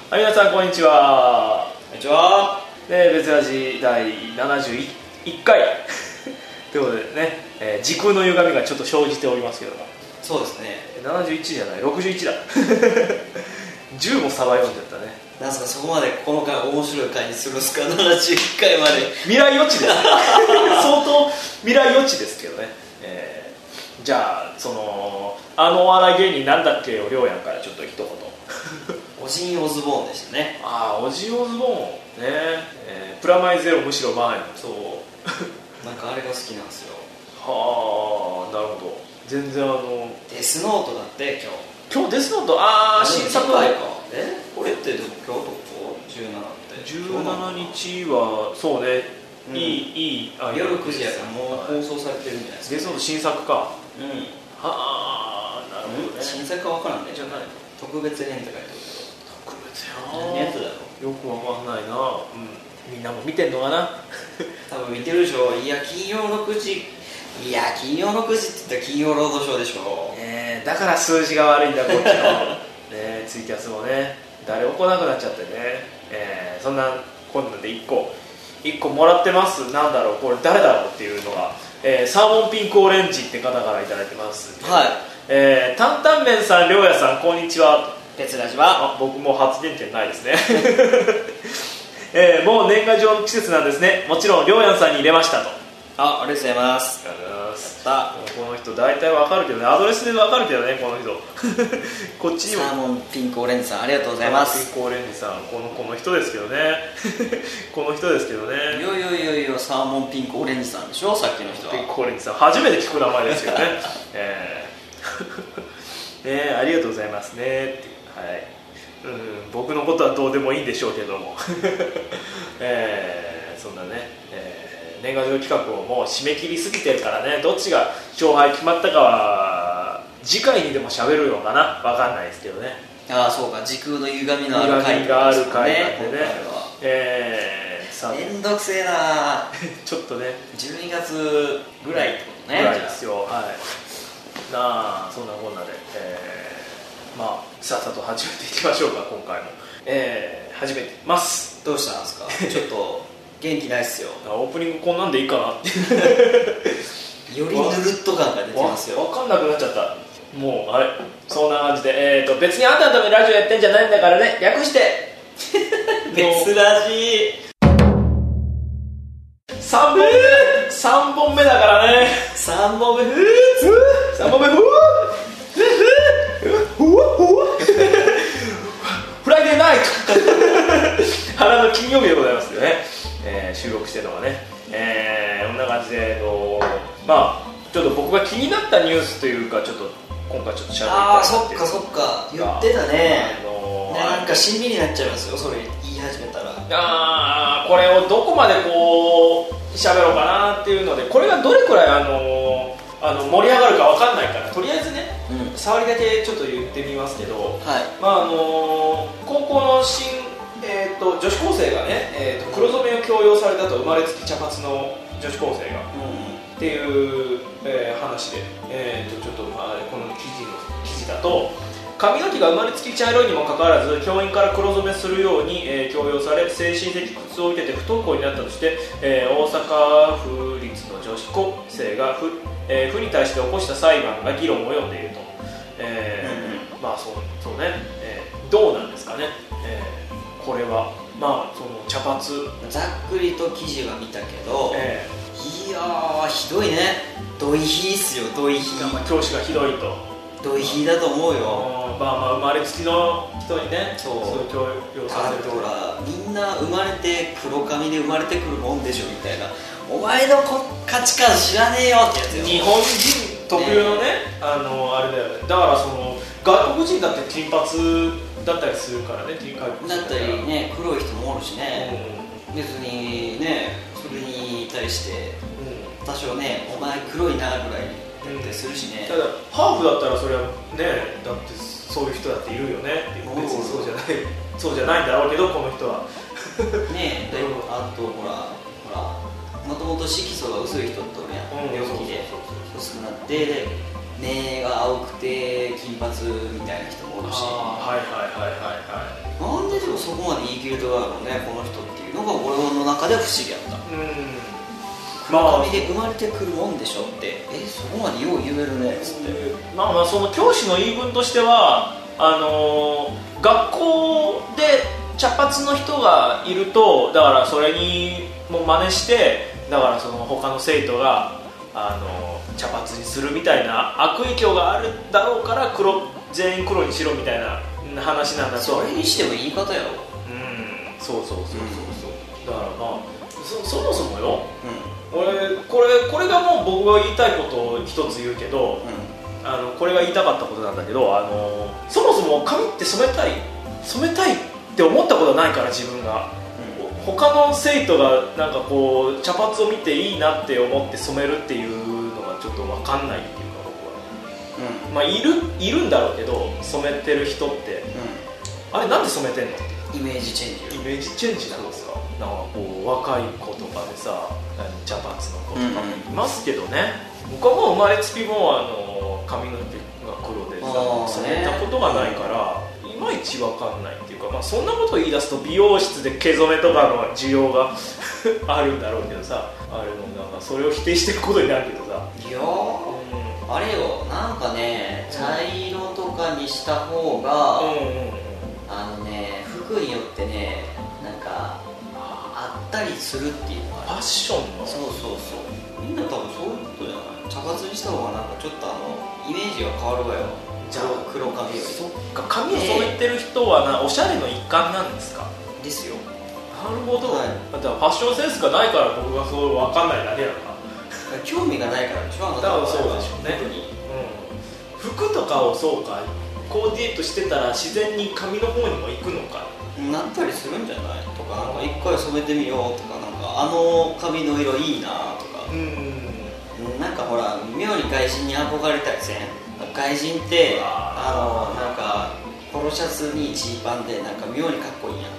はい、皆さんこんにちは。 こんにちは。 別ラジ第71回ということでね、時空の歪みがちょっと生じておりますけども。 そうですね。 71じゃない、61だ10も差が読んじゃったね。 なんすか、そこまでこの回面白い回にするんですか。71回まで未来予知ですね相当未来予知ですけどね。じゃあお笑い芸人なんだっけよ、りょうやんからちょっと一言オジン・オズボーンでしたね。 ああ、オジン・オズボーンね、プラマイゼロむしろ前。 そうなんかあれが好きなんですよ。 はあ、なるほど。全然デスノートだって今日デスノート、新作回か。これってでも今日どこ17って 17日はそうね、いい夜9時やからもう放送されてるんじゃないですか。 デスノート新作か。はあ、 なるほどね。 新作か分からんね。 じゃない、 特別編って書いてあるけ特別ど、何のやつだろう。よくわかんないな。みんなも見てんのかな多分見てるでしょ。いや金曜の9時って言ったら金曜ロードショーでしょ。 だから数字が悪いんだこっちのね、ツイキャスもね誰も来なくなっちゃってね、そんなこんなんで1個もらってます。なんだろうこれ誰だろうっていうのが、サーモンピンクオレンジって方からいただいてます。 はい。 担々麺さん、りょうやさん、こんにちは。 鉄ラジは僕も発言権ないですねもう年賀状の季節なんですね。もちろんりょうやんさんに入れましたと。 ありがとうございます。 ありがとうございます。 やった。 この人大体わかるけどね、アドレスでわかるけどね、この人こっちにもサーモンピンクオレンジさん、ありがとうございます。 ピンクオレンジさん、この人ですけどねこの人ですけどね。 いやサーモンピンクオレンジさんでしょ、さっきの人は。 ピンクオレンジさん、初めて聞く名前ですけどねありがとうございますねって、はい。僕のことはどうでもいいんでしょうけどもそんなね、年賀状企画をもう締め切りすぎてるからね、どっちが勝敗決まったかは次回にでも喋るのかな、分かんないですけどね。 そうか、時空の歪みのある回がある回なんでね。 めんどくせえなちょっとね、 12月ぐらいってことね。 ぐらいですよ。はい。そんなこんなで、さっさと始めていきましょうか。今回も、始めてます。 どうしたんですかちょっと元気ないっすよ。 オープニングこんなんでいいかなってよりぬるっと感が出てますよ。 分かんなくなっちゃった。もうそんな感じで、別にあんたのためにラジオやってんじゃないんだからね、略して別ラジ 3本目だからね。 3本目 3本目フライデーナイト原の金曜日でございますよね、収録してるのがね、こんな感じでちょっと僕が気になったニュースというか、ちょっと今回ちょっとしゃべりたいなっていう。 そっか言ってたね。なんかしんみりになっちゃいますよ、それ言い始めたら。 これをどこまでこう喋ろうかなっていうので、これがどれくらい盛り上がるか分かんないから、とりあえずね、触りだけちょっと言ってみますけど、高校の女子高生がね、黒染めを強要されたと、生まれつき茶髪の女子高生が、っていう、話で、ちょっとこの記事だと、髪の毛が生まれつき茶色いにもかかわらず教員から黒染めするように、強要され精神的苦痛を受けて不登校になったとして、大阪府立の女子高生が府に対して起こした裁判が議論を呼んでいると。そうね、どうなんですかね、これはその茶髪、 ざっくりと記事は見たけど、いやーひどいね。ドイヒーっすよ、ドイヒー。 教師がひどいと。 ドイヒーだと思うよ。 生まれつきの人にね、そう強要させると。 ほら、みんな生まれて黒髪で生まれてくるもんでしょみたいな。お前の価値観知らねえよってやつよ。 日本人特有のね、あれだよね。だから外国人だって金髪だったりするからね、 だったりね、黒い人もおるしね、別にね、それに対して多少ね、お前黒いなぐらいだったりするしね。 ただハーフだったらそれはね、だってそういう人だっているよねっていう。別にそうじゃないんだろうけど、この人はね。あとほらもともと色素が薄い人っておるやん、病気で薄くなって目が青くて金髪みたいな人もおるし、なんででもそそこまで言い切るとだろうねこの人っていうのが俺の中では不思議やった。黒髪で生まれてくるもんでしょって、そこまでよう言えるねっつって、 その教師の言い分としては学校で茶髪の人がいるとだからそれにも真似してだからその他の生徒が茶髪にするみたいな悪影響があるだろうから全員黒にしろみたいな話なんだと。 それにしても言い方やろ。 そうだからそもそもよ、これがもう僕が言いたいことを一つ言うけど、これが言いたかったことなんだけどそもそも髪って染めたいって思ったことはないから自分が、他の生徒がなんかこう茶髪を見ていいなって思って染めるっていうのがちょっと分かんないっていうか僕は、いるんだろうけど染めてる人って、あれなんで染めてんの？ イメージチェンジ。 イメージチェンジなんですか？なんかこう若い子とかでさ茶髪の子とかもいますけどね、僕はもう生まれつきも髪の毛が黒でさ染めたことがないからいまいち分かんないっていうか、そんなことを言い出すと美容室で毛染めとかの需要があるんだろうけどさ、あれもなんかそれを否定していくことになるけどさ、 いやあれよなんかね茶色とかにした方が、服によってねなんかあったりするっていうのがファッションのそうみんな多分そういうことじゃない。茶髪にした方がなんかちょっとイメージが変わるわよ。じゃあ黒髪より。 そっか、髪を染めてる人はおしゃれの一環なんですか？ ですよ。 なるほど、だからファッションセンスがないから僕がそう分かんないだけだな。 興味がないからでしょ。 多分そうでしょうね。服とかをそうかコーディネートしてたら自然に髪の方にも行くのかなったりするんじゃないとか、なんか一回染めてみようとか、なんか髪の色いいなとか、なんかほら妙に外人に憧れたりせん？外人ってなんかポロシャツにジーパンでなんか妙にかっこいいやん。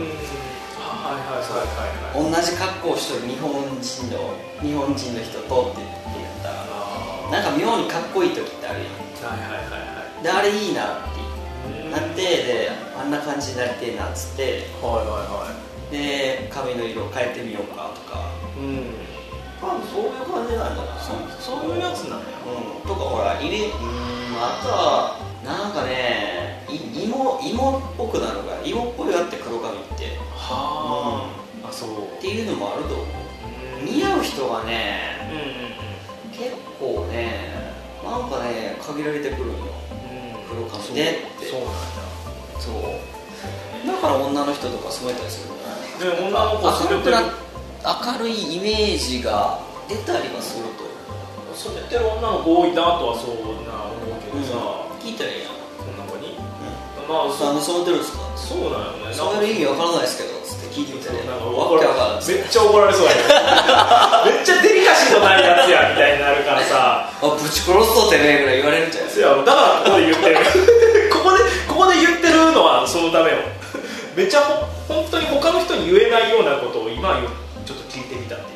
同じ格好をしてる日本人の人とって言ったらなんか妙にかっこいい時ってあるやん。であれいいなってなって、であんな感じになりてえなっつって、で髪の色を変えてみようかとか、多分そういう感じなんじゃない？ そういうやつなんや。 とかほらあとはなんかね芋っぽくなるから、芋っぽいだって黒髪ってそうっていうのもあると思う。似合う人がね、結構ねなんかね限られてくるんよ、黒髪でって。 そうなんだ。 そうだから女の人とか染めたりするんじゃない？ 女の子染めてる明るいイメージが出たりはすると。 染めてる女の子多いなとはそうな思うけどさ、 聞いたらいいやんそんな子に。 染めてるんですか？ そうなのね。 染める意味わからないですけどつって聞いてみたら、 めっちゃ怒られそうやねめっちゃデリカシーのないやつやみたいになるからさぶち殺すとてねえぐらい言われるんじゃないですか。 だからここで言ってるここで言ってるのはそのためよ。めっちゃ本当に他の人に言えないようなことを今ちょっと聞いてみたっていう。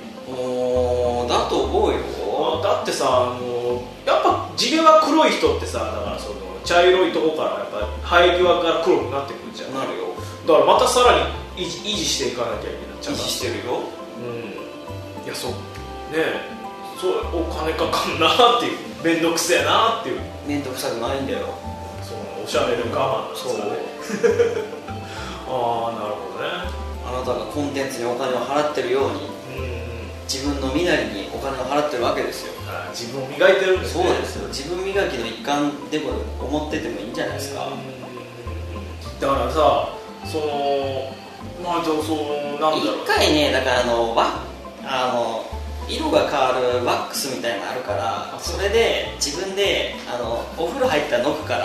だと思うよ。 だってさやっぱ地毛が黒い人ってさ、だからその茶色いとこからやっぱ生え際から黒くなってくるじゃん。 なるよ。 だからまたさらに維持していかなきゃいけない。 維持してるよ。 いやそうねえ、そうお金かかんなっていう、面倒くせえなっていう。 面倒くさくないんだよ。 おしゃれで我慢なんですよね。なるほどね。 あなたがコンテンツにお金を払ってるように、自分の身なりにお金を払ってるわけですよ。 自分を磨いてるんですね。 そうですよ。自分磨きの一環でも思っててもいいんじゃないですか。 だからさ、なんだろう、 一回ね、だから色が変わるワックスみたいなのあるから、それで自分でお風呂入ったらのくから、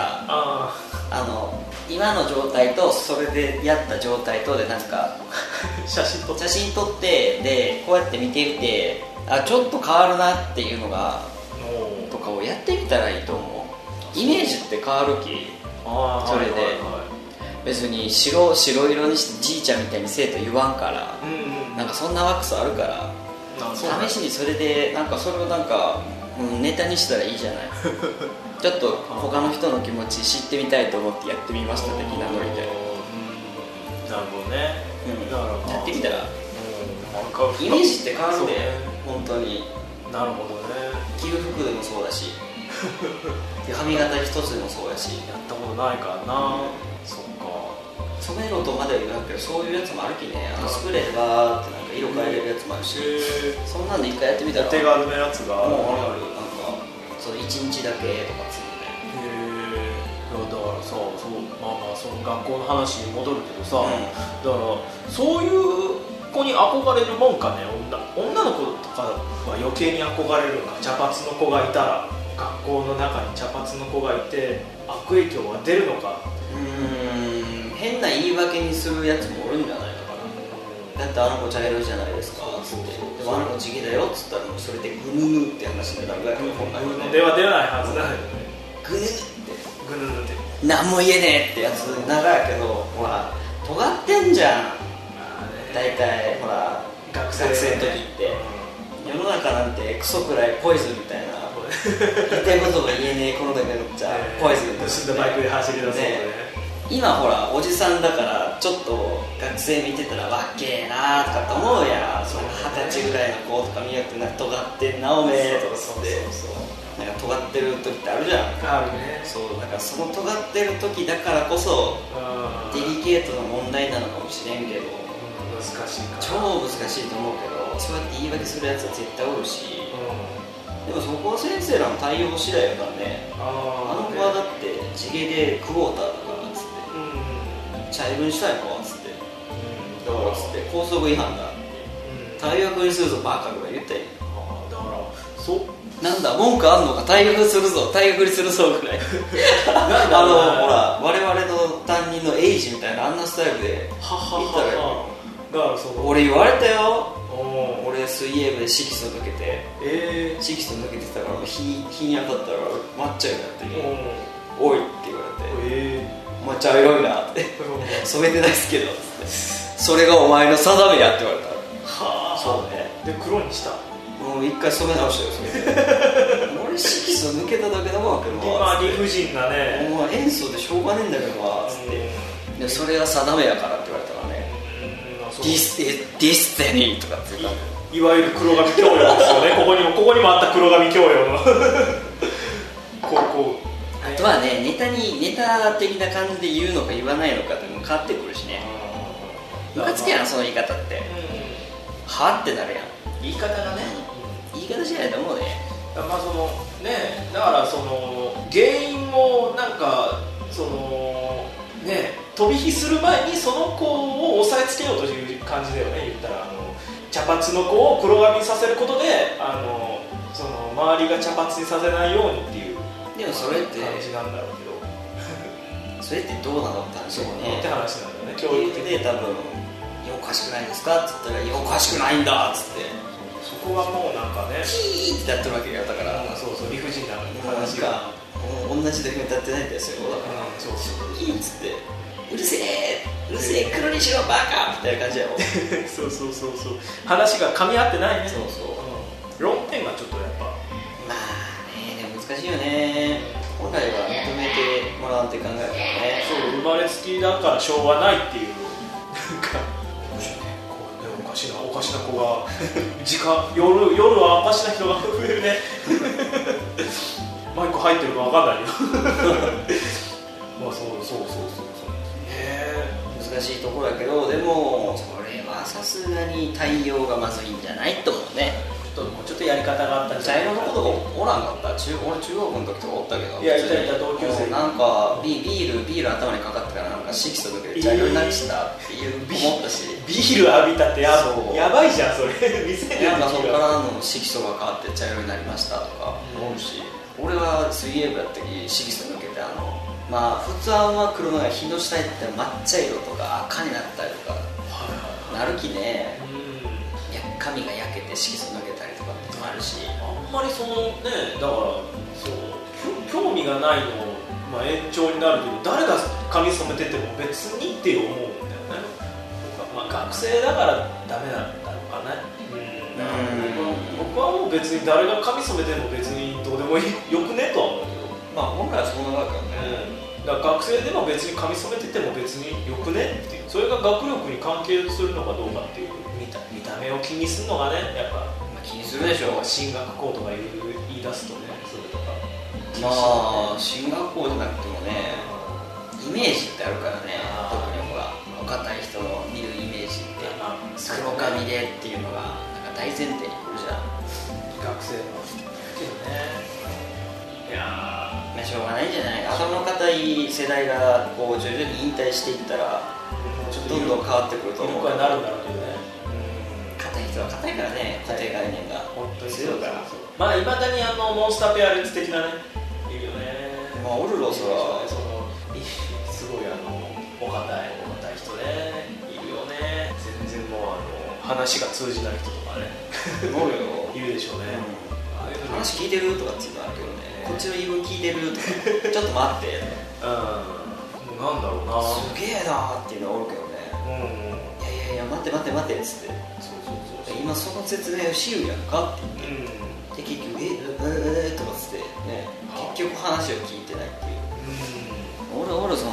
今の状態とそれでやった状態とでなんか写真撮ってでこうやって見てみて、ちょっと変わるなっていうのがとかをやってみたらいいと思う。イメージって変わるき。それで別に白色にしてじいちゃんみたいにせえと言わんから、なんかそんなワックスあるから試しにそれでなんかそれをなんか、ネタにしたらいいじゃないちょっと他の人の気持ち知ってみたいと思ってやってみました的なノリで。 なるほどね、 だからやってみたら、イメージって変わるんで、本当に。 なるほどね。 着る服でもそうだし髪型一つでもそうやし。 やったことないからな。そっか。 染めろとまでは言わなくて、そういうやつもあるきね。スプレーでバーってなんか色変えれるやつもあるし、そんなんで一回やってみたら手軽なやつがある。 なんかその1日だけとかつくね。 だからさ、まあその学校の話に戻るけどさ、だからそういう子に憧れるもんかね。女の子とかは余計に憧れるのか。茶髪の子がいたら、学校の中に茶髪の子がいて悪影響が出るのか。 変な言い訳にするやつもおるんじゃないのかな。だってあの子茶色いじゃないですかつって、でもあの子地毛だよっつったら、もうそれでグヌヌって話になるぐらいのでは出ないはずだよね。 グヌヌって何も言えねえってやつ長やけど、ほら尖ってんじゃん大体。ほら学生の時って世の中なんてクソくらいポイズンみたいな言いたいことが言えねえこのだけのじゃポイズン盗んだバイクで走り出そうね。 今ほらおじさんだからちょっと学生見てたらわっけえなとかって思うやん。その20歳ぐらいの子とか見なくて、なんか尖ってんなおめえとかつってなんか尖ってる時ってあるじゃん。 あるね。 そうだからその尖ってる時だからこそデリケートな問題なのかもしれんけど、 難しいか。 超難しいと思うけど、そうやって言い訳するやつは絶対おるし、でもそこは先生らの対応次第やからね。あの子はだって地毛でクォーターだからっつって、茶色にしたいのっつって、だからっつって校則違反だって、退学にするぞバカとか言ったよ。 だからなんだ文句あんのか、退学するぞ退学にするぞぐらいほら我々の担任のエイジみたいなあんなスタイルで言ったらよ。 だから俺言われたよ。俺水泳部で色素抜けて、色素抜けてたから日に当たったら抹茶になっておいって言われて、お前茶色いなって染めてないっすけどっつって、それがお前の定めやって言われた。そうね。 で黒にした。 もう一回染め直したよ俺色素抜けただけだもんけど、 今理不尽なね、 お前塩素でしょうがねえんだけどなっつって、でそれが定めやからって言われたからね。ディステニーとかっていうか、 いわゆる黒髪教養ですよねここにもあった黒髪教養のあとはね、ネタ的な感じで言うのか言わないのかっても変わってくるしね。ムカつけやんその言い方って、はってなるやん言い方がね。言い方しないと思うね。 まあそのね、だからその原因もなんかそのね、飛び火する前にその子を押さえつけようという感じだよね。言ったら茶髪の子を黒髪にさせることでその周りが茶髪にさせないようにっていう。 でもそれって感じなんだろうけどそれってどうなのって話だよね。 って話なんだよね。 教育で多分おかしくないですかって言ったら、いやおかしくないんだっつって、 そこはもうなんかねキーってやってるわけよ。だからそう理不尽な話が同じ時に歌ってないんですよ。だからキーっつってうるせえ黒にしろバカみたいな感じやろそう話が噛み合ってないね。論点がちょっとやっぱまあね、でも難しいよね。本来は認めてもらうって考えるからね。 そう生まれつきだからしょうがないっていうなんかおかしな子が夜はおかしな人が増えるねマイク入ってるか分かんないよまあそう難しいところだけど、でもそれはさすがに対応がまずいんじゃないと思うね。 もうちょっとやり方があったんじゃない。 茶色の子とかおらんかった。俺中学の時とかおったけど、 いやいた同級生なんかビール頭にかかってからなんか色素抜けて茶色になっちゃったっていう思ったし、 ビール浴びたってやばいじゃんそれ店でなんかそこからの色素が変わって茶色になりましたとか思うし、俺は水泳部やった時色素抜けてまあ普通は黒のが日の下行って抹茶色とか赤になったりとかなるきね、髪が焼けて色素抜けたりとかってあるし、 あんまりそのね、だから興味がないの、まあ、延長になるけど誰が髪染めてても別にって思うんだよね。まあ、学生だからダメなんだろうかね。僕はもう別に誰が髪染めても別にどうでもよくねとは思うけど、 まあ本来はそんなだからね、 だから学生でも別に髪染めてても別によくねっていう、それが学力に関係するのかどうかっていう、見た目を気にするのがね、やっぱ、 気にするでしょう。 進学校とか言い出すとね、それとかまあ進学校じゃなくてもね、イメージってあるからね、特にほらお堅い人の見るイメージって黒髪でっていうのがなんか大前提に来るじゃん、 学生のけどね。いやー、しょうがないんじゃない。その堅い世代がこう徐々に引退していったらどんどん変わってくると思うから、 なるんだろうけどね。 堅い人は堅いからね、固定概念が本当に強いから。 まあいまだにモンスターペアレンツ的なね、いるよね。 まあオルロスはすごいお堅い人ね、いるよね。全然もう話が通じない人とかねいるでしょうね。 話聞いてるとかっていうのあるけどね、こっちの言い分聞いてるとかちょっと待ってもうなんだろうな、 すげえなーっていうのはおるけどね、いや待ってっつって、そう今その説明をしゆうやんかって言って、で結局とかつってね、結局話を聞いてないっていう、おるそん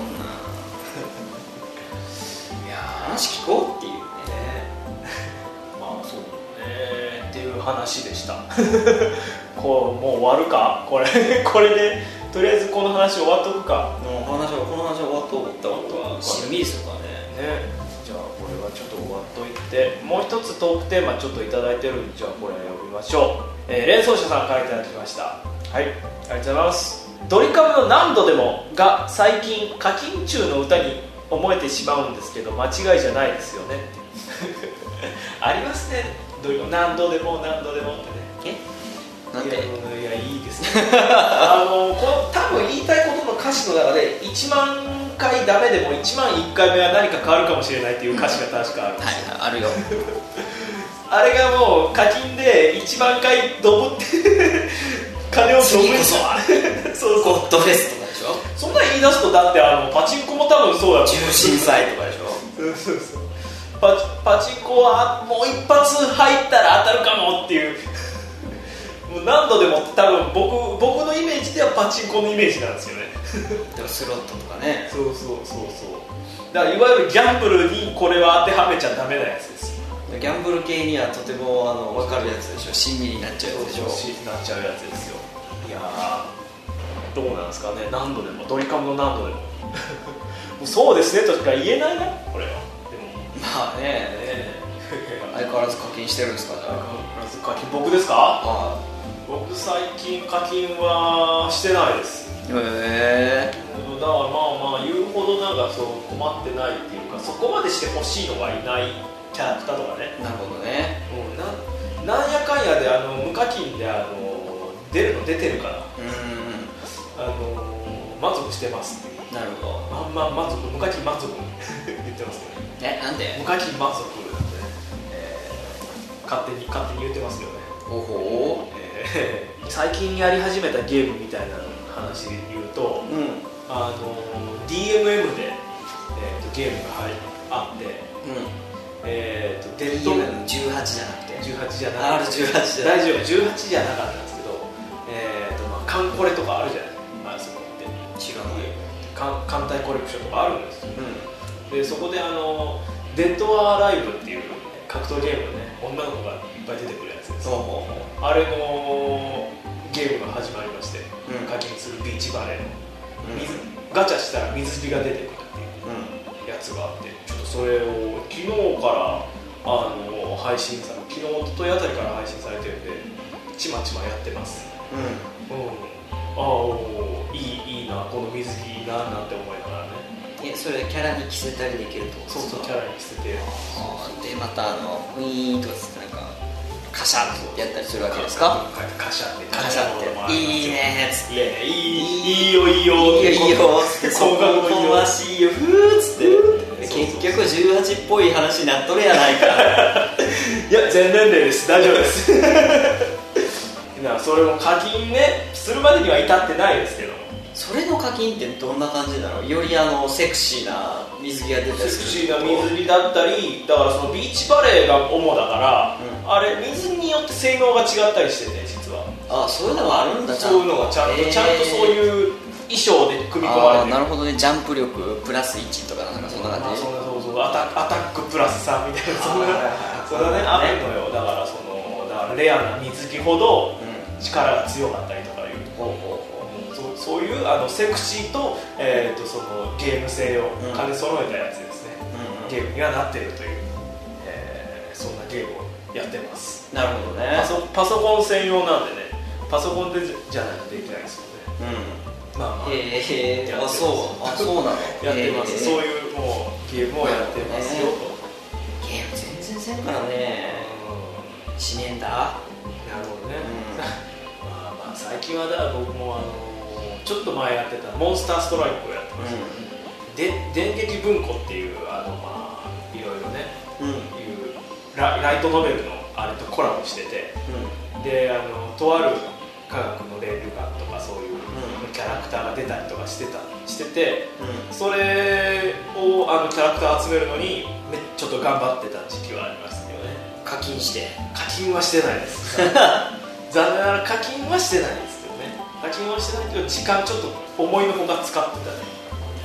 ないや話聞こうっていうねまあそうねっていう話でしたこうもう終わるかこれでとりあえずこの話終わっとくか。 もうこの話終わっとったことはしみですよかね。 じゃあこれはちょっと終わっといて、もう一つトークテーマちょっといただいてるんで、じゃあこれ読みましょう。連想者さんからいただきました。はい、ありがとうございます。ドリカムの何度でもが最近課金中の歌に思えてしまうんですけど間違いじゃないですよねありますね、ドリカム何度でもってね。 なんで？ いやいいですねこの多分言いたいことの歌詞の中で1万回ダメでも1万1回目は何か変わるかもしれないっていう歌詞が確かあるんですよ、 あるよあれがもう課金で1万回ドブって金をドブってそうゴッドフェスとかでしょ。 そんな言い出すとだってパチンコも多分そうだ重心祭とかでしょそうパチンコはもう一発入ったら当たるかもっていうもう何度でも多分僕のイメージではパチンコのイメージなんですよねでもスロットとかね。 そうだからいわゆるギャンブルにこれは当てはめちゃダメなやつですよ。 ギャンブル系にはとても分かるやつでしょ。親身になっちゃうやつでしょ。 なっちゃうやつですよ。いやどうなんですかね、何度でもドリカムの何度でももうそうですねとしか言えないなこれは。でもまあね相変わらず課金してるんですか。じゃあ課金僕ですか。僕最近課金はしてないです。だからまあ言うほどなんかそう困ってないっていうか、そこまでして欲しいのがいないキャラクターとかね。 なるほどね。 なんやかんやで無課金で出てるから満足してますっていう。 なるほど。 満足、無課金満足言ってますけどね。 なんで無課金満足なんでね、勝手に言ってますよね。最近やり始めたゲームみたいな話で言うと、DMM で、ゲームがあって、 デッド18じゃなくて 18じゃなくて R18 大丈夫18じゃなかったんですけど、カンコレとかあるじゃないですか。そこって違うね。 艦隊コレクションとかあるんですよ、でそこでデッドアライブっていう格闘ゲームでね、女の子がいっぱい出てくるやつです。あれのゲームが始まりまして、課金するビーチバレーのガチャしたら水着が出てくるっていうやつがあって、ちょっとそれを昨日から配信昨日おとといあたりから配信されてるんでちまちまやってます。いいなこの水着いいななんて思いながらね。 それでキャラに着せたりできるってことですか。 そうキャラに着せて、 でまたウィーンとかつってなんかカシャッてやったりするわけですか。 カシャッていいねっつっていいよそうかもわしいよふーっつって結局18っぽい話になっとるやないかいや全年齢です大丈夫ですそれも課金ねするまでには至ってないですけど、 それの課金ってどんな感じなの。よりセクシーな水着が出たりする。 セクシーな水着だったり、だからそのビーチバレーが主だから、あれ水着によって性能が違ったりしてね、実はあ、そういうのがあるんだ。 そういうのがちゃんとそういう衣装で組み込まれてる。 なるほどね。ジャンプ力プラス1とかなんかそんな感じ。 そうアタックプラス3みたいな、それはねあるのよ。だからレアな水着ほど力が強かったりとかいう、そういうセクシーと、そのゲーム性を兼ね揃えたやつですね、ゲームにはなっているという、そんなゲームをやってます。 なるほどね。 パソコン専用なんでね、パソコンでじゃないとできないですよね。まあそうなの。 やってます。そういうもうゲームをやってますよと。 ゲーム全然せんからね。1年だ。 なるほどね。まあ最近はだから僕もちょっと前やってたモンスターストライクをやってます。電撃文庫っていうまあいろいろね、いうライトノベルのあれとコラボしてて、でとある科学のレールガンとかそういうキャラクターが出たりとかしてて、それをキャラクター集めるのにちょっと頑張ってた時期はありますよね。 課金はしてないです残念ながら課金はしてないですけどね。課金はしてないけど時間ちょっと思いのほか使ってたね。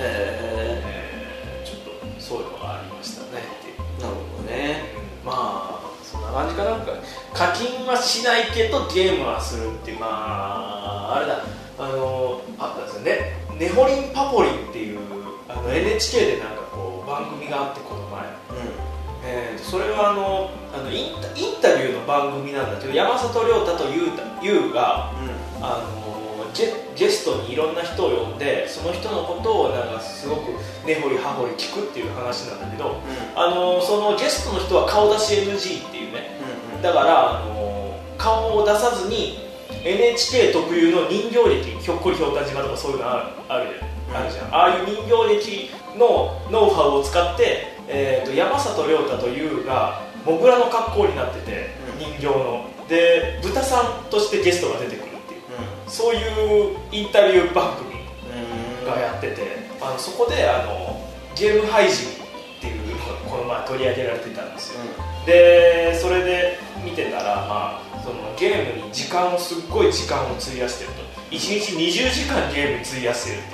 ちょっとそういうのがありましたねっていう。 なるほどね。 まあそんな感じかな。課金はしないけどゲームはするっていう、まああれだ、あったんですよね。ネホリンパポリンっていうNHK でなんかこう番組があって、この前、それはインタビューの番組なんだけど、山里亮太と優が、ゲストにいろんな人を呼んで、その人のことをなんかすごく根掘り葉掘り聞くっていう話なんだけど、そのゲストの人は顔出し NG っていうね、だから顔を出さずに NHK 特有の人形劇、ひょっこりひょうたん島とかそういうのあるじゃん。ああいう人形劇のノウハウを使って、山里亮太と優がモグラの格好になってて、人形ので豚さんとしてゲストが出てくるっていう、そういうインタビュー番組がやってて、そこでゲーム配信っていうのがこの前取り上げられてたんですよ。でそれで見てたら、まあ、そのゲームにすっごい時間を費やしてると、1日20時間ゲームに費やしてるっていう。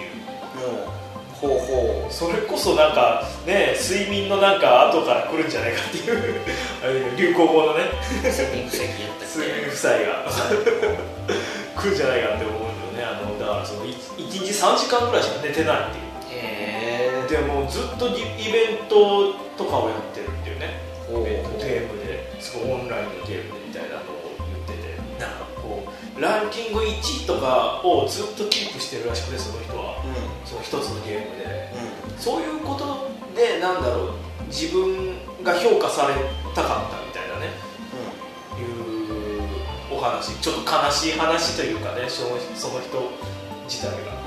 それこそなんかね、睡眠のなんか後から来るんじゃないかっていう流行語のね睡眠負債が来るんじゃないかって思うんだよね。だからその1日3時間ぐらいしか寝てないっていう。でもずっとイベントとかをやってるっていうね。ゲームですごいオンラインのゲームでみたいなのを言ってて、なんかこうランキング1位とかをずっとキープしてるらしくて、その人は、その一つのゲームで、そういうことでなんだろう、自分が評価されたかったみたいなね、いうお話、ちょっと悲しい話というかね、その人自体が、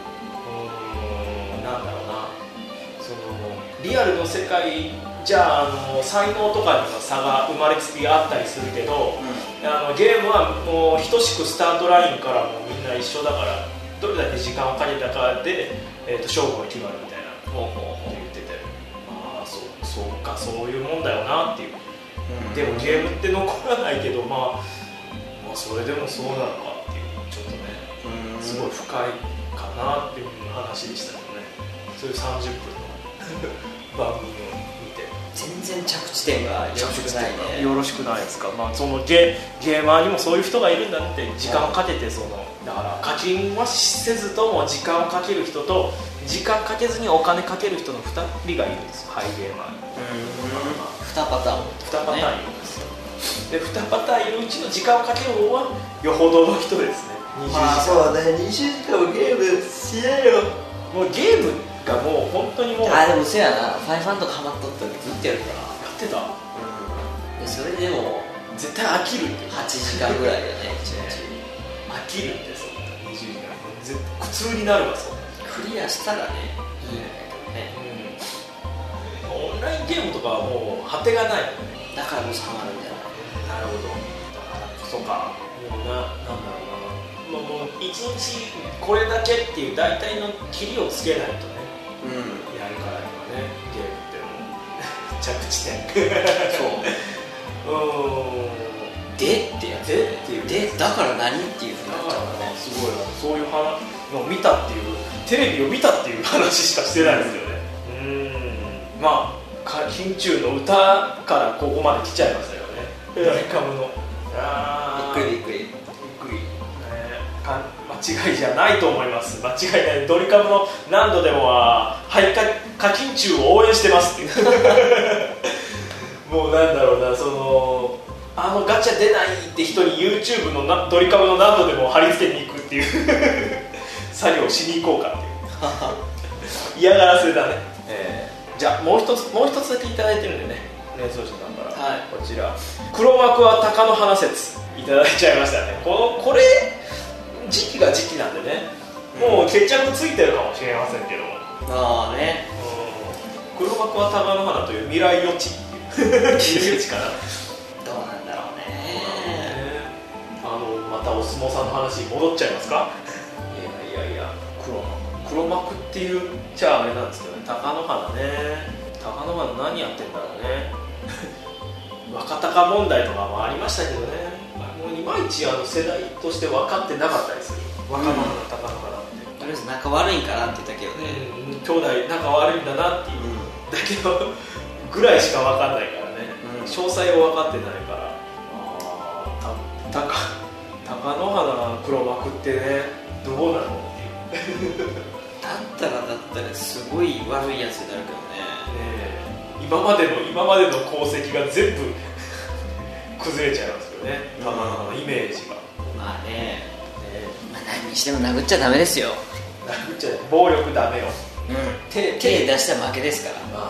なんだろうな、そのリアルの世界じゃ才能とかにも差が生まれつきあったりするけど、ゲームはもう等しくスタートラインからもうみんな一緒だから、どれだけ時間をかけたかで、勝負が決まるみたいな言ってて、そうか、そういうもんだよなっていう。でもゲームって残らないけど、まあそれでもそうなのかっていう、ちょっとね、すごい深いかなっていう話でしたけどね。そういう30分の番組を見て、 全然着地点がよろしくないね。 よろしくないですか。まあそのゲーマーにもそういう人がいるんだって、時間をかけて、だから課金はせずとも時間をかける人と時間かけずにお金かける人の2人がいるんですよ、ハイゲーマーに。 2パターンいるんですよ。で2パターンいるうちの時間をかける方はよほどの人ですね。20時間。 そうだね、20時間もゲームしないよ。 もうゲームがもう本当にもう、 でもそうやな、ファイファンとかハマっとったらずっとやるから。 やってた。 でそれでも絶対飽きるっていう。 8時間ぐらいだね、1日。 飽きるんですよ、20時間。苦痛になるわ、そう。 クリアしたらね、いいんだけどね。 オンラインゲームとかはもう果てがないよね。 だからこそハマるんじゃない。 なるほど。だからこそか。もうなんだろうな。もう1日これだけっていう大体の切りをつけないとね。やるから今ね、ゲームってもう着地点。 そう。 ででってやつでだから何っていうふうになっちゃうからね。 すごいそういう話を見たっていうテレビを見たっていう話しかしてないですよね。まあ金中の歌からここまで来ちゃいましたよね。ドリカムのびっくり間違いじゃないと思います。間違いない。ドリカムの何度でもはい課金中を応援してますってもうなんだろうな、そのガチャ出ないって人に YouTube のドリカムの何度でも貼り付けに行くっていう作業をしに行こうかっていう嫌がらせだね。じゃあもう一つだけいただいてるんでね、連想者さんから、はい、こちら黒幕は貴乃花説いただいちゃいましたね。これ時期が時期なんでね、もう決着ついてるかもしれませんけども、黒幕は貴乃花という未来予知っていう未来予知かな。 どうなんだろうね。 またお相撲さんの話に戻っちゃいますか。いや黒幕っていうじゃああれなんですけどね、貴乃花ね。貴乃花何やってんだろうね若貴問題とかもありましたけどね、もういまいち世代として分かってなかったりする。若者の貴乃花ってとりあえず仲悪いんかなって言ったけどね、 兄弟仲悪いんだなっていう、だけどぐらいしか分かんないからね、詳細を分かってないから。貴乃花黒幕ってね、どうなのっていうだったらすごい悪いやつになるけどね。 今までの功績が全部崩れちゃいますよね、貴乃花のイメージが。 まあね、何にしても殴っちゃダメですよ。 殴っちゃ暴力ダメよ。 手出したら負けですから。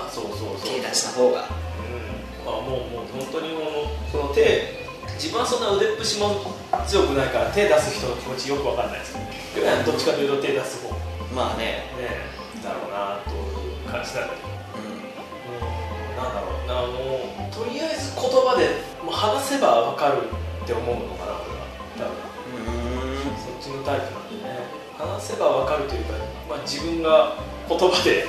そう手出した方が。 もう本当にその自分はそんな腕っぷしも強くないから手出す人の気持ちよく分かんないですけど、どっちかというと手出す方まあねだろうなという感じなんだけど、なんだろうな、もうとりあえず言葉でもう話せば分かるって思うのかな、俺は多分。そっちのタイプなんでね、話せば分かるというか、自分が言葉で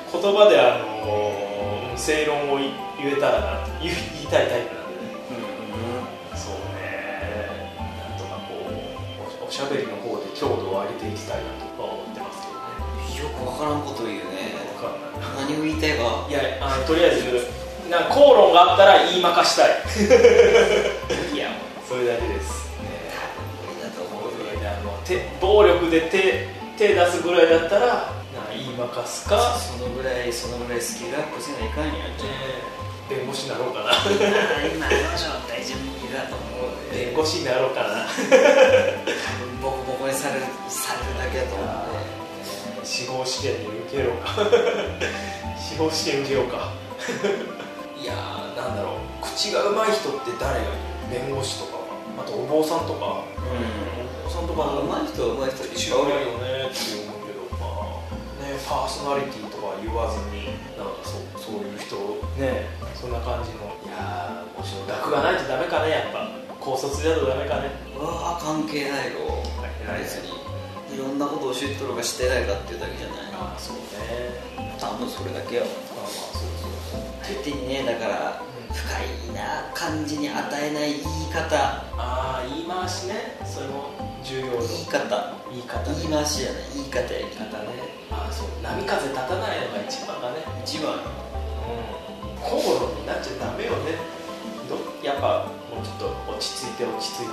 正論を言えたらなと言いたいタイプなんでね。そうね、なんとかおしゃべりの方で強度を上げていきたいなと思ってますけどね。 よくわからんこと言うね。 分かんない。 何を言いたいか。 いやとりあえず口論があったら言いまかしたいいやそれだけです、 だと思う。 暴力で手出すぐらいだったら言いまかすか。 そのぐらいスキルアップせないかんや。 弁護士になろうかな今の状態じゃ無理だと思う。 弁護士になろうかなボコボコにされるだけだと思う。 司法試験に受けようか司法試験受けようかいやー、なんだろう、口が上手い人って誰がいる？弁護士とか、あとお坊さんとか、お坊さんとか上手い人一緒よねって思うけど、パーソナリティとか言わずに、なんかそういう人ね、そんな感じの。いやー、もちろん学がないとダメかね、やっぱ高卒だとダメかね。 関係ないよ、別に。いろんなことを知っとるか知ってないかっていうだけじゃない。 そうね、 多分それだけよ。相手にね、だから不快な感じに与えない言い方。 言い回しね、それも重要。 言い方、言い回しじゃない、言い方や。 言い方ね。そう、波風立たないのが一番だね。 一番。 口論になっちゃダメよね。やっぱもうちょっと落ち着いて、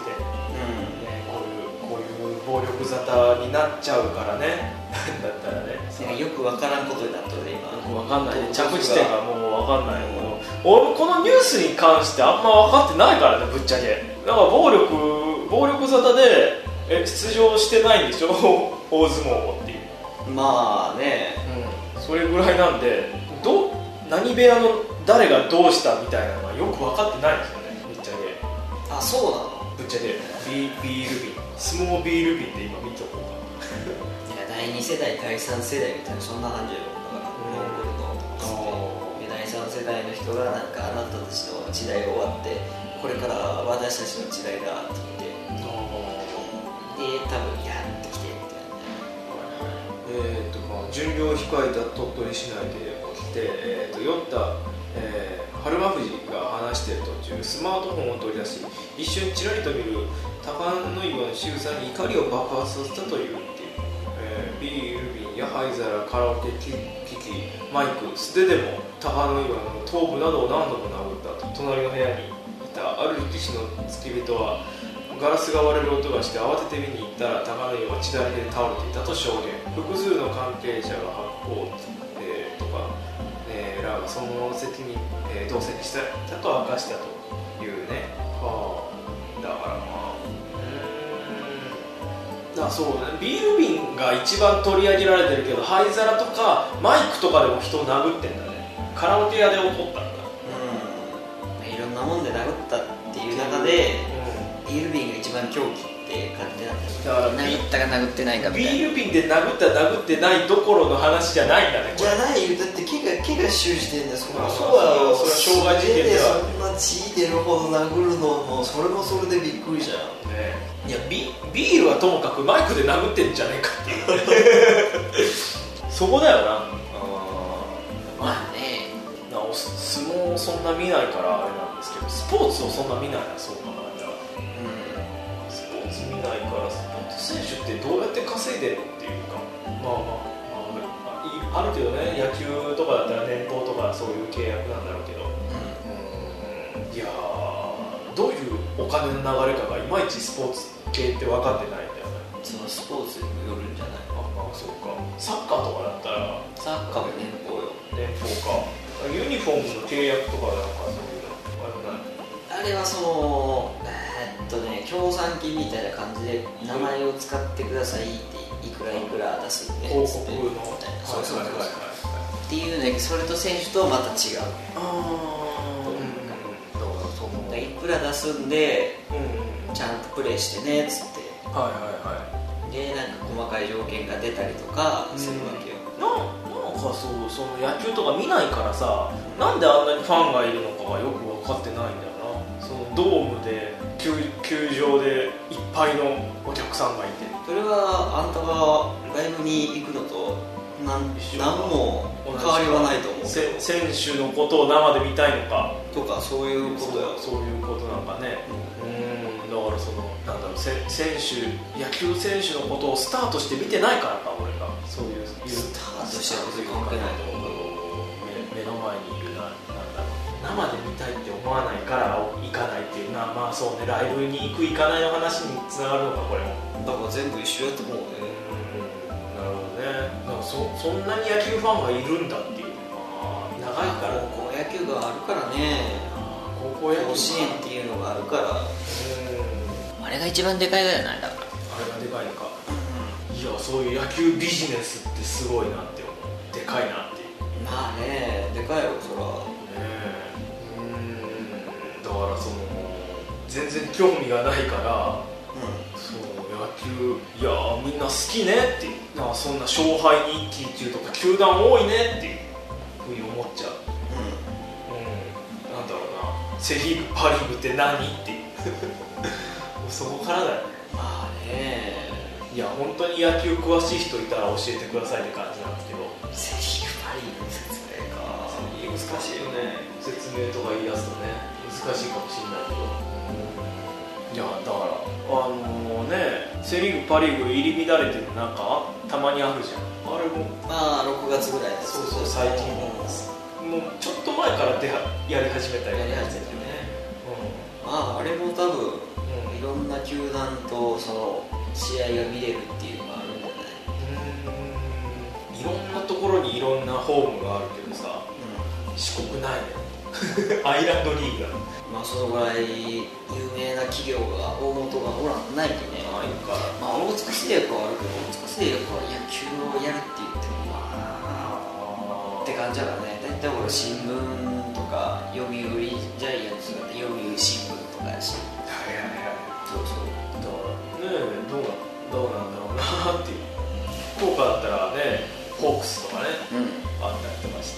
こういう暴力沙汰になっちゃうからねだったらね、 よくわからんことになったで今。 分かんない、着地点がもう分かんない。俺このニュースに関してあんま分かってないからね、ぶっちゃけ。だから暴力沙汰で出場してないんでしょ大相撲っていう。まあね、それぐらいなんで、何部屋の誰がどうしたみたいなのはよく分かってないんですよね、ぶっちゃけ。 そうなの？ ぶっちゃけビール瓶、相撲ビール瓶で今見とこうか第2世代第3世代みたいな、そんな感じよ。だからモンゴルの第3世代の人がなんかあなたたちの時代が終わってこれから私たちの時代だって言って、で多分やってきてみたいな。 巡業を控えた鳥取市内で起きて、酔った、春馬富士が放話している途中スマートフォンを取り出し一瞬ちらりと見る高野岩の仕草に怒りを爆発させたというっていう、ビール瓶や灰皿カラオケ機器マイク素手でも高野岩の頭部などを何度も殴ったと。隣の部屋にいたある力士の付き人はガラスが割れる音がして慌てて見に行ったら高野岩は血だらけで倒れていたと証言。複数の関係者が発砲、とからがその責任、同席したと明かしたというね。だからまあそうね、ビール瓶が一番取り上げられてるけど灰皿とかマイクとかでも人を殴ってんだね。カラオケ屋で起こったんだ。 いろんなもんで殴ったっていう中で、ビール瓶が一番狂気って感じなんだ。 だから殴ったか殴ってないかみたいな。 ビール瓶で殴った殴ってないどころの話じゃないんだね。 じゃないよ、だって毛が臭してんだよ。そうだよ、それは傷害事件では。 そんな血出るほど殴るのもそれもそれでびっくりじゃん、 ね。いやビールはともかくマイクで殴ってんじゃねえかっていうそこだよな。 まあね、 相撲をそんな見ないからあれなんですけど、スポーツをそんな見ないな。そうかな、スポーツ見ないからスポーツ選手ってどうやって稼いでるのっていうか、あるけどね、野球とかだったら年俸とかそういう契約なんだろうけど、いやどういうお金の流れかがいまいちスポーツ系って分かってないんだよね。 そのスポーツにもよるんじゃない。 そうか。サッカーとかだったらサッカーも年俸よ。 年俸か。ユニフォームの契約とかなんかそういうのあれはその協賛金みたいな感じで名前を使ってくださいっていくらいくら出すんで広告のそうっていうんだけど、それと選手とはまた違う。いくら出すんで、ちゃんとプレーしてねっつって、でなんか細かい条件が出たりとかするわけよ。 なんかその野球とか見ないからさ、なんであんなにファンがいるのかがよく分かってないんだよな。そのドームで球場でいっぱいのお客さんがいて、 それはあんたがライブに行くのと何も変わりはないと思う。 選手のことを生で見たいのかとかそういうことや。 そういうことなんかね。だからなんだろう、野球選手のことをスタートして見てないからか、俺がそういうスタートしてること関係ないと思う。 目の前にいるなんだろう、生で見たいって思わないから行かないっていうな。まあそうね、ライブに行く行かないの話につながるのか、これも。 だから全部一緒やと思うね。 なるほどね。なんかそんなに野球ファンがいるんだっていう。長いから高校野球があるからね。 高校野球甲子園っていうのがあるから。あれが一番でかいじゃない。だからあれがでかいのか。いや、そういう野球ビジネスってすごいなって思う。でかいなっていう。 まあね、でかいよそら。 だから全然興味がないから、野球いやみんな好きねっていう、そんな勝敗に一喜一憂とか球団多いねっていうふうに思っちゃう。なんだろうな、セ・リーグパ・リーグって何っていうそこからだよね。 まあね、 いや本当に野球詳しい人いたら教えてくださいって感じなんですけど。 セ・リーグパ・リーグの説明か。 難しいよね、説明とか言い出すとね。難しいかもしれないけど、いやだからセ・リーグパ・リーグ入り乱れてる中たまにあるじゃん。あれも 6月ぐらいです。 そう最近もうちょっと前からやり始めたよね。 あれも多分、いろんな球団とその試合が見れるっていうのがあるんじゃない。 いろんなところにいろんなホームがあるけどさ、四国ないねアイランドリーグだ。 まあそのぐらい有名な企業が大元がないとね。 ないから、 大塚製薬はあるけど、大塚製薬は野球をやるって言ってもって感じだからね。大体俺新聞とか読売ジャイアンツが読売新聞とかやし。そうだからね、どうなんだろうなっていう。福岡だったらね、ホークスとかね、あったりとかして、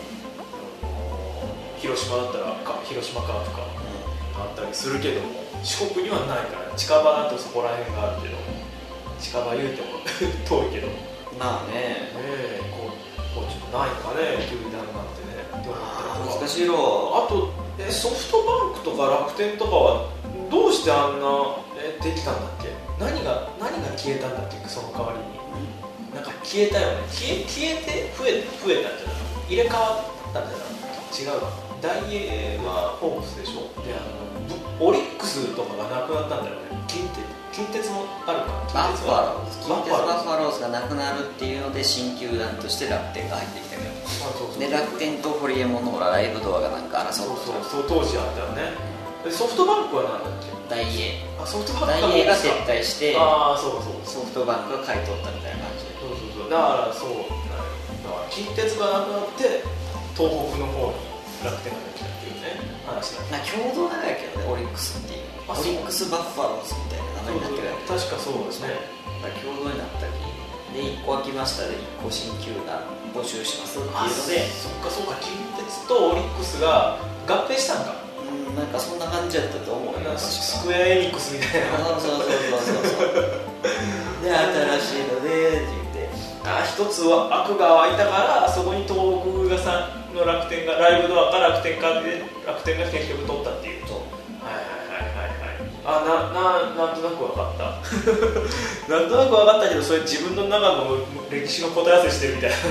広島だったら広島カープか、あったりするけども、四国にはないから。近場だとそこら辺があるけど、近場言うても遠いけど、 まあね、 こうちょっとないかね、球団なんてねって思ったりとか。 難しいろ。 あとソフトバンクとか楽天とかはどうしてあんなできたんだっけ。何が消えたんだっけ、その代わりに。なんか消えたよね。消えて増えたんじゃない。入れ替わったんじゃない。違うな。ダイエーはホークスでしょ。でオリックスとかがなくなったんだよね。近鉄もあるか。 バファローズがなくなるっていうので新球団として楽天が入ってきたけど、で楽天とホリエモンのライブドアがなんか争ってた。 そう当時あったよね。ソフトバンクはなんだっけ。 ダイエー。 ソフトバンクダイエーが撤退して、 そうソフトバンクが買い取ったみたいな感じで。 そうだから近鉄がなくなって東北の方に楽天ができたっていうね話だった。 共同なんだけどね、オリックスっていう。オリックスバッファローズみたいな名前になってるわけ。 確かそうですね。 共同になったりで1個空きましたで1個新球団募集しますっていうので、 そうか近鉄とオリックスが合併したんか。 なんかそんな感じだったと思うよ。 スクエアエニックスみたいな。 そうで新しいのでって言って、 一つは悪が湧いたからそこに東北さんの楽天がライブドアか楽天かで楽天が結局取ったっていうと。なんとなく分かったなんとなく分かったけど、それ自分の中の歴史の答え合わせしてるみたいな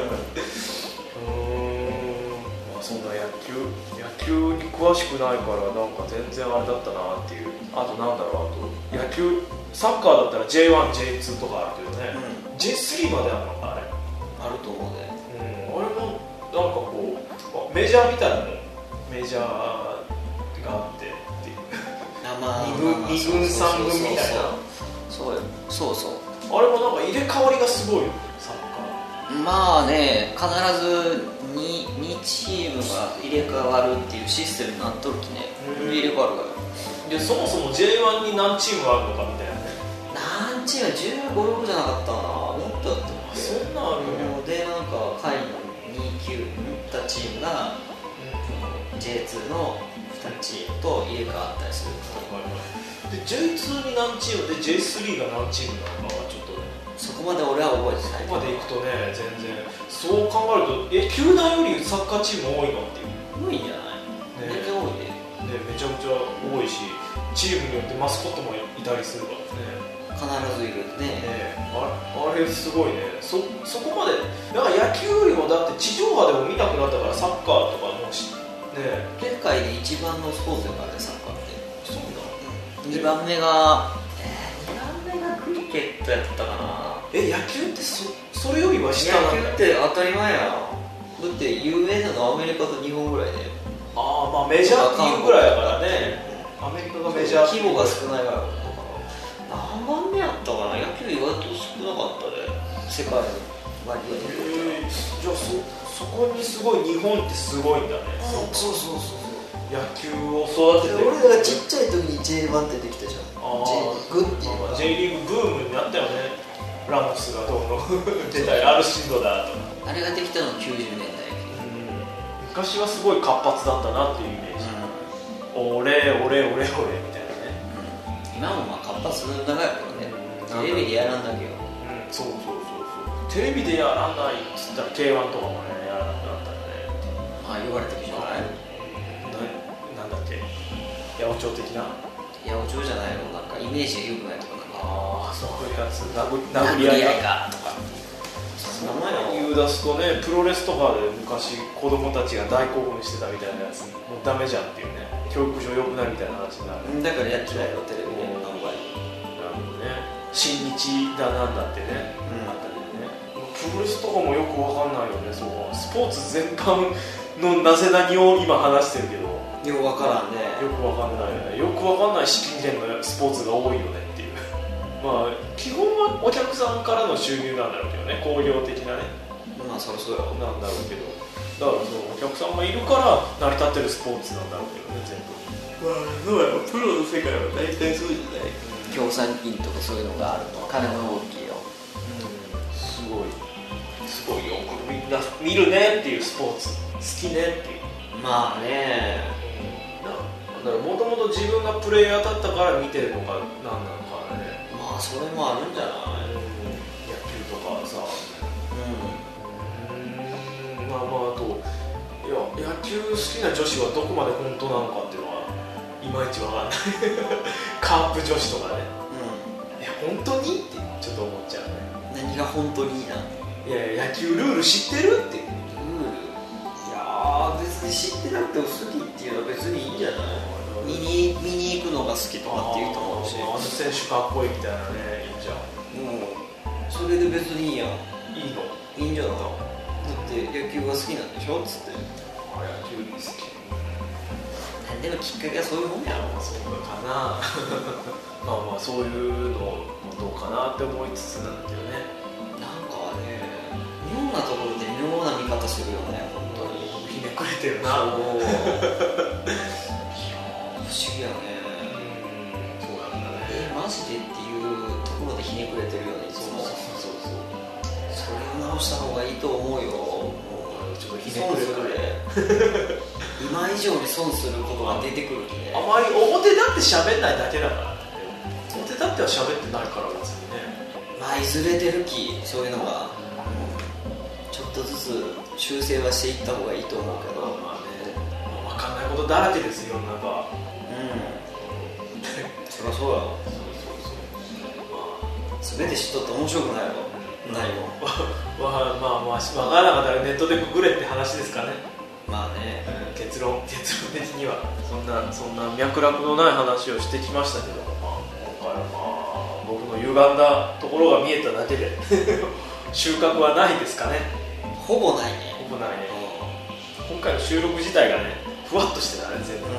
そんな野球に詳しくないからなんか全然あれだったなっていう。あとなんだろう、あと野球サッカーだったら J1、J2 とかあるけどね、J3 まであるのか。あれあると思うね。 あれもなんかこうメジャーみたいなのメジャーがあってっていう2軍3軍みたいな。 そうあれもなんか入れ替わりがすごいよ、サッカー。 まあね、必ず 2チームが入れ替わるっていうシステムになっとるきね。入れ替わるから。 でそもそも J1 に何チームあるのかみたいなね。 何チーム15、16じゃなかったかな。もっとだったっけ。 そんなあるよ。 でなんか下位の2級に行ったチームが、J2 の2チームと入れ替わったりする。 で J2 に何チームで J3 が何チームなのかはちょっとね、 そこまで俺は覚えてない。 そこまでいくとね、全然そう考えると球団よりサッカーチーム多いのっていう。 多いんじゃない、全然多いね。 めちゃくちゃ多いし、チームによってマスコットもいたりするからね。 必ずいるね。 あれすごいね。そこまでだから野球よりもだって地上波でも見なくなったから、サッカーとかもね。 世界で一番のスポーツだからね、サッカーって。 そうだ。 2番目がクリケットやったかな。 野球ってそれよりは下なんだ。 野球って当たり前やな。だって有名なのアメリカと日本ぐらいで。 まあメジャーっていうぐらいだからね。アメリカがメジャー。 規模が少ないから何番目やったかな。野球意外と少なかったで、世界の割合で。 じゃあそこにすごい日本ってすごいんだね。 そう野球を育ててる。 俺らがちっちゃい時に J1 ってできたじゃん。J グっていうのが J リーグブームになったよね。ラモスがどうの出たり、アルシンドだとか。 あれができたの90年代。 昔はすごい活発だったなっていうイメージ。俺みたいなね。 今もまあ活発長いけどね。テレビでやらんだけよ。 そうテレビでやらないっつったら K1 とかもね、やらなくなったよね。 まあ言われてるじゃない。 なんだっけ、八百長的な。 八百長じゃないの、なんかイメージが良くないとか。 そういうやつ、殴り合いかとか。 名前言い出すとね、プロレスとかで昔子供たちが大興奮してたみたいなやつ、もうダメじゃんっていうね、教育上良くないみたいな話になる。 だからやってないよ、テレビで。 なるほどね。新日だなんだってね、あったりね。プロレスとかもよくわかんないよね。そうスポーツ全般のなぜ何を今話してるけど、 よくわからんね。 よくわかんないよね。よくわかんない資金源のスポーツが多いよねっていう。まあ基本はお客さんからの収入なんだろうけどね、興行的なね。 まあそりゃそうやろなんだろうけど、だからそのお客さんがいるから成り立ってるスポーツなんだろうけどね、全部。まあそうやろ、プロの世界は大体そうじゃない。 協賛金とかそういうのがあると金の動きよ。 すごいよくみんな見るねっていうスポーツ、好きねっていう。 まあね、 だからもともと自分がプレイヤーだったから見てるのかなんなのかね。 まあそれもあるんじゃない。 野球とかさ。まああといや野球好きな女子はどこまで本当なのかっていうのはいまいちわかんないカープ女子とかね、本当にってちょっと思っちゃうね。 何が本当にいいな。 いや野球ルール知ってるって。ルール、いや別に知ってなくても好きっていうのは別にいいんじゃない。見に行くのが好きとかっていう人もいるし、 あの選手かっこいいみたいなね、いいじゃん。 それで別にいいやん。 いいの？ いいんじゃない。だって野球が好きなんでしょっつって。 野球好き。 何でもきっかけはそういうもんやろ。 そうかなまあそういうのもどうかなって思いつつなんだけどね。 なんかね、妙なところで妙な見方するよね、本当に。 ひねくれてるな。 不思議やね。 そうなんだね。 マジでっていうところでひねくれてるよね、いつも。それを直した方がいいと思うよ。 ちょっとひねくれる今以上に損することが出てくるんで。 あまり表立って喋んないだけだからね。表立っては喋ってないから別にね。 まあいずれ出る気、そういうのが、ちょっとずつ修正はしていった方がいいと思うけど。 まあね、分かんないことだらけですよ、世の中。 そりゃそうやろ。全て知っとって面白くないやろ。ないよ。 まあ分からなかったらネットでググれって話ですかね。 まあね、 結論的にはそんな脈絡のない話をしてきましたけど、今回は僕の歪んだところが見えただけで収穫はないですかね。 ほぼないね。 ほぼないね。今回の収録自体がね、ふわっとしてたね、全部。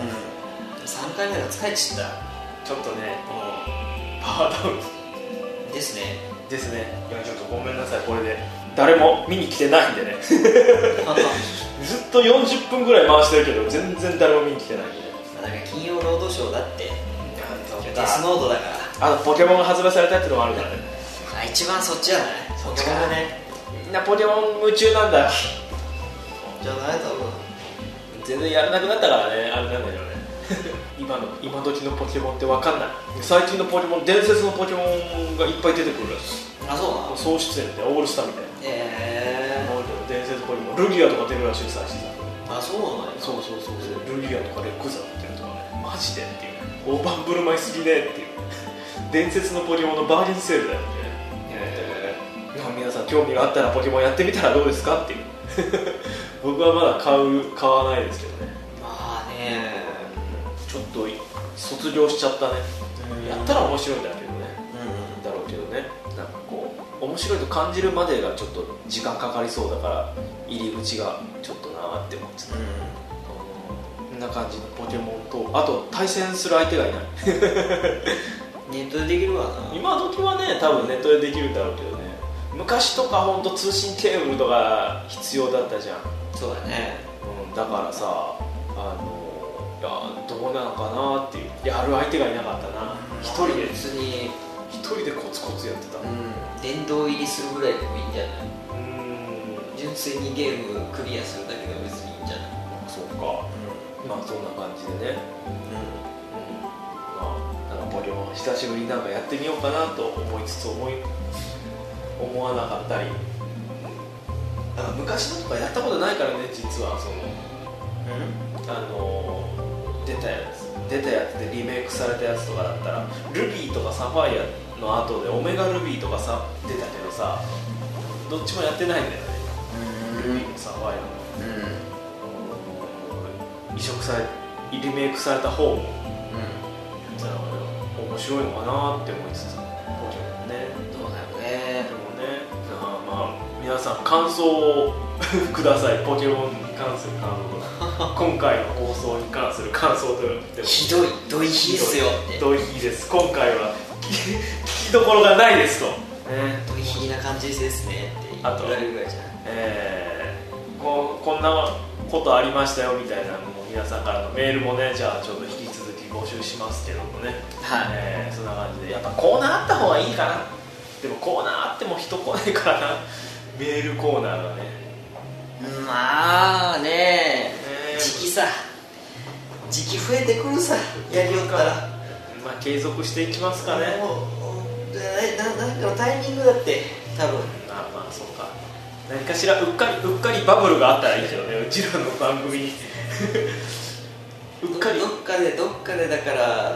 3回目が疲れちった。 ちょっとね、パワーダウンですね。 いやちょっとごめんなさい、これで誰も見に来てないんでねずっと40分ぐらい回してるけど全然誰も見に来てないんで。 だから金曜ロードショーだってデスノートだから、ポケモンが発売されたっていうのもあるからね。 一番そっちじゃない。 そっちからね、みんなポケモン夢中なんだよ。 じゃない多分全然やらなくなったからね、あれなんだけどね今時のポケモンって分かんない。最近のポケモン、伝説のポケモンがいっぱい出てくるらしい。 あ、そうなの。 総出演でオールスターみたいな。伝説ポケモン、ルギアとか出るらしい、最新作。 あ、そうなの。 そうルギアとかレックザっていうとかね、マジでっていう、大盤振る舞いすぎねっていう伝説のポケモンのバーゲンセールだよね。皆さん興味があったらポケモンやってみたらどうですかっていう僕はまだ買わないですけどね。 まあね、 ちょっと卒業しちゃったね。やったら面白いんだけどね、だろうけどね、なんかこう面白いと感じるまでがちょっと時間かかりそうだから入り口がちょっとなーって思ってた。こんな感じのポケモンと、あと対戦する相手がいないネットでできるわな。 今時はね、多分ネットでできるんだろうけどね、昔とか本当通信ケーブルとか必要だったじゃん。 そうだね、 だからさ、いやどうなのかなっていう、やる相手がいなかったな。一人でコツコツやってた。 殿堂入りするぐらいでもいいんじゃない。純粋にゲームクリアするだけでも別にいいんじゃない。 そうか、まあそんな感じでね、なんかポケモン久しぶりになんかやってみようかなと思いつつ思わなかったり、なんか昔のとかやったことないからね、実はその、出たやつでリメイクされたやつとかだったら、ルビーとかサファイアの後でオメガルビーとかさ出たけどさ、どっちもやってないんだよね。ルビーもサファイアも、移植されリメイクされた方も、面白いのかなって思いつつ、ポケモンね。 どうだろうね。 でもね、まあ皆さん感想をください。ポケモンに関する感想今回の放送に関する感想というのひどい、ドイヒですよって。 ドイヒです。今回は聞きどころがないですと、 ドイヒな感じですねって言われるぐらいじゃない。 こんなことありましたよみたいなのも皆さんからのメールもね、じゃあちょっと引き続き募集しますけどもね、そんな感じで、やっぱコーナーあった方がいいかな。でもコーナーあっても人来ないからな、メールコーナーがね。 まあね、時期増えてくるさ、やりよったら。 まあ継続していきますかね。 なんかのタイミングだって多分。 まあそうか。 何かしらうっかりバブルがあったらいいけどね、うちらの番組にうっかりどっかでだから、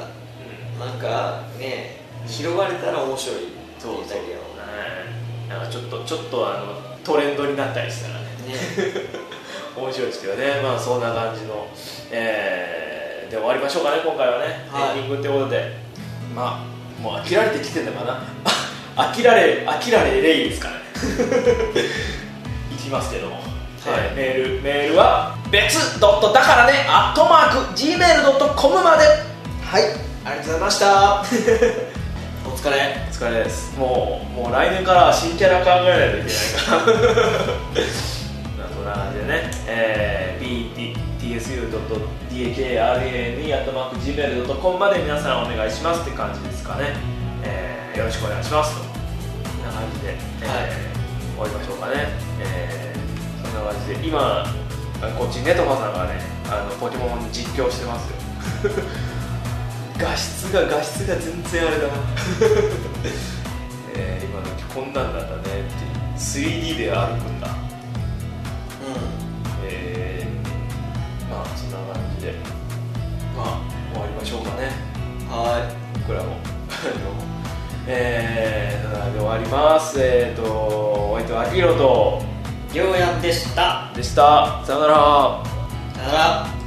なんかね、広がれたら面白いって言ったけど、 なんかちょっとトレンドになったりしたらね面白いですけどね。まあそんな感じの、で終わりましょうかね、今回はね、エンディングってことで、まあもう飽きられてきてんのかな飽きられレイですかねいきますけども、メールは別だからね@gmail.com まで。 はい、ありがとうございましたお疲れです。もう来年から新キャラ考えないといけないからそんな感じでね、tsu.dakrani@gmail.com まで皆さんお願いしますって感じですかね。よろしくお願いしますと、こんな感じで、終わりましょうかね。そんな感じで今こっちネトファさんがね、ポケモン実況してますよ画質が全然あれだな今のこんなんだったねっていう、 3D で歩くんだ。まあそんな感じで、まあ終わりましょうかね。僕らもで終わります。お相手はアキヒロとりょうやんでした。 さよなら。